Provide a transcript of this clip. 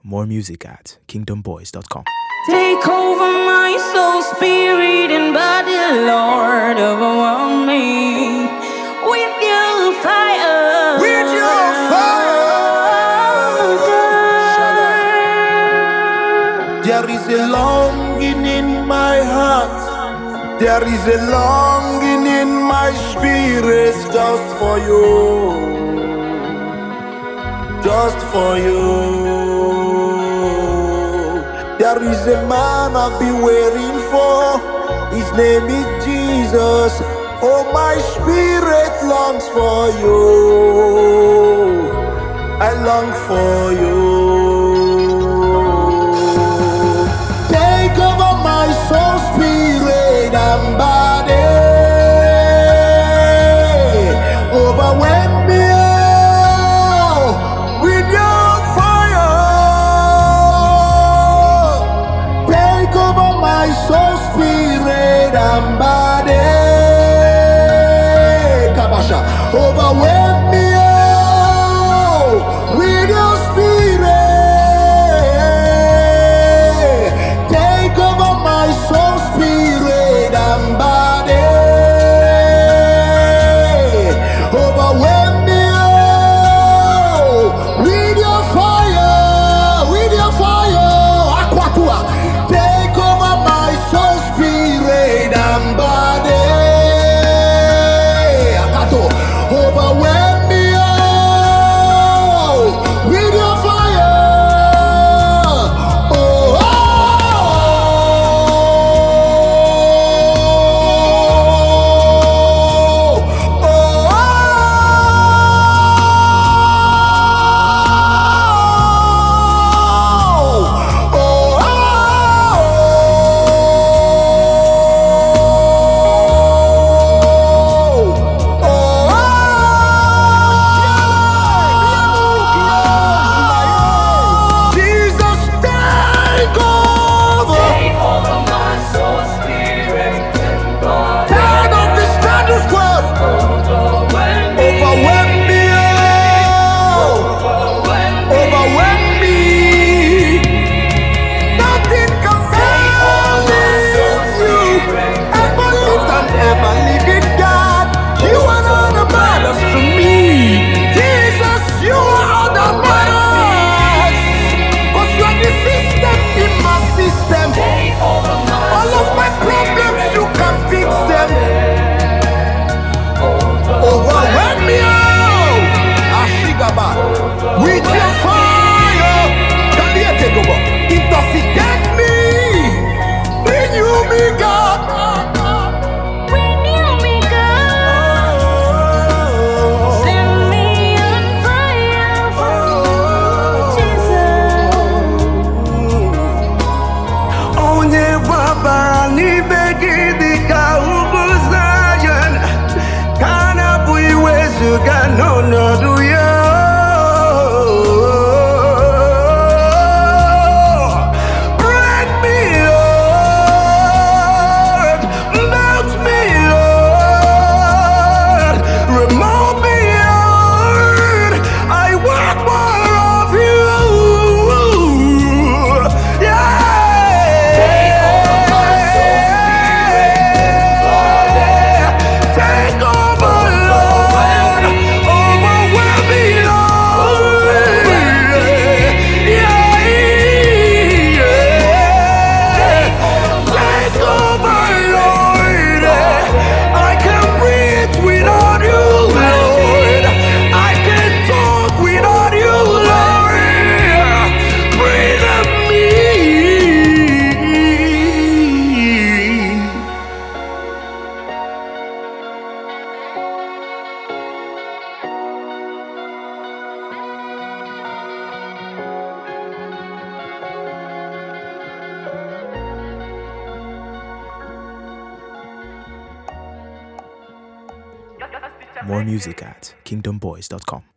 More music at kingdomboys.com. Take over my soul, spirit, and body, Lord, overwhelm me with your fire. With your fire. There is a longing in my heart. There is a longing in my spirit just for you. Just for you. There is a man I've been waiting for. His name is Jesus. Oh, my spirit longs for you. I long for you. Take over my soul, spirit, and body. Overwhelm me with your fire. Take over my soul, spirit, and body. Kabasha, overwhelm me with your spirit. Take over my soul, spirit, and body. Overwhelm me with your fire, with your fire. Aquatua. Take over my soul, spirit, and body. Akato. Overwhelm me with your fire. Oh, Jesus, take over. Take over my soul, spirit, and body. Tired of the status quo. Overwhelm me. Overwhelm me. Overwhelm me. Nothing can silence you. Ever lived and ever living God. You are not the matters to me. Jesus, you are the matters. Cause you are the system in my system. Take over my All of my problems, you can fix them. Overwhelm me, Ashigaba, with your fire. Can you take over? Intoxicate me, renew me, God. Renew me, God. Set me on fire for you, Jesus. Onye baba ni begidi ka ubu Zion, kana bu iwezuga n'ọnọdụ ya. Break me, Lord. Melt me, Lord. Remove me, Lord. I want more of you. Take over, Lord. Overwhelm me, Lord. Take over, Lord. I can breathe without you, Lord. I can talk without you, Lord. Breathe on me. More music at kingdomboys.com.